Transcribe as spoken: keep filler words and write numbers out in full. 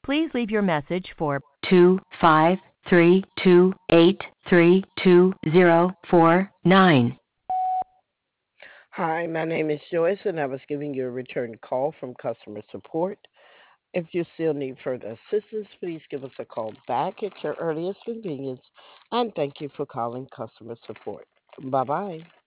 Please leave your message for two five three two eight three two zero four nine. Hi, my name is Joyce, and I was giving you a return call from customer support. If you still need further assistance, please give us a call back at your earliest convenience. And thank you for calling customer support. Bye bye.